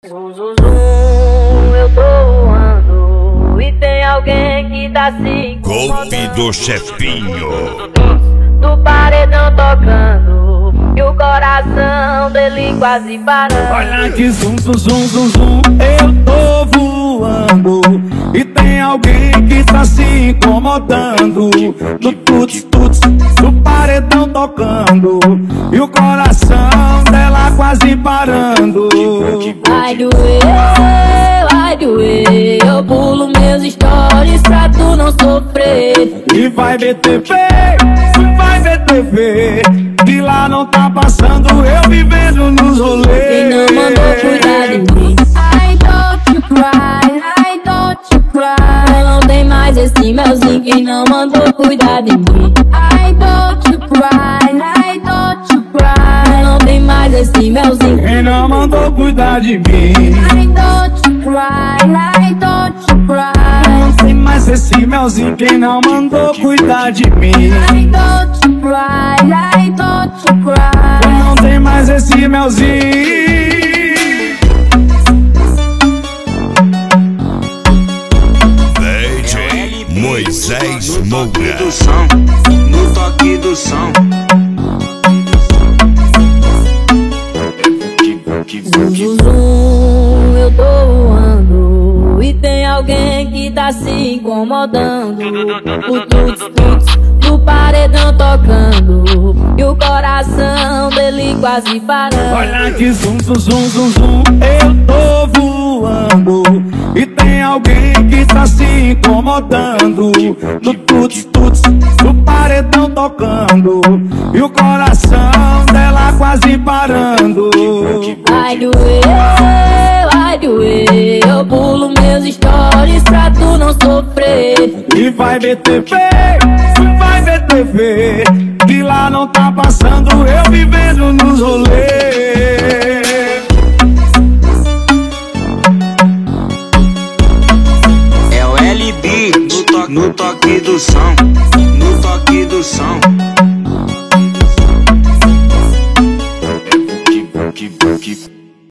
Zum, zum, zum, eu tô voando e tem alguém que tá se Golpe do chefinho. do paredão tocando e o coração dele quase parando. Olha que zum, zum, zum, zum, zum, eu tô voando e tem alguém que tá se incomodando. Do tuts, tuts, do paredão tocando e o coração dela quase parando. Vai doer, eu pulo meus stories pra tu não sofrer. E vai BTV, de lá não tá passando, eu vivendo nos rolês. Quem não mandou cuidar de mim? I don't you cry. Não tem mais esse melzinho. Quem não mandou cuidar de mim? I don't you cry. Não tem mais esse melzinho. Quem não mandou cuidar de mim? I don't you cry. Não tem mais esse melzinho. Quem não mandou cuidar de mim? I don't you cry. Não tem mais esse melzinho. DJ Moisés Moura. No toque do som. Zum, zum, zum, eu tô voando e tem alguém que tá se incomodando. O tuts, tuts do paredão tocando e o coração dele quase parando. Olha que zum, zum, zum, zum, zum, eu tô voando e tem alguém que tá se incomodando. Do tuts, tuts, do paredão tocando e o coração dela quase parando. Vai doer, eu pulo meus stories pra tu não sofrer. E vai BTV, de lá não tá passando, eu vivendo nos rolês. É o LB no toque do som. No toque do som.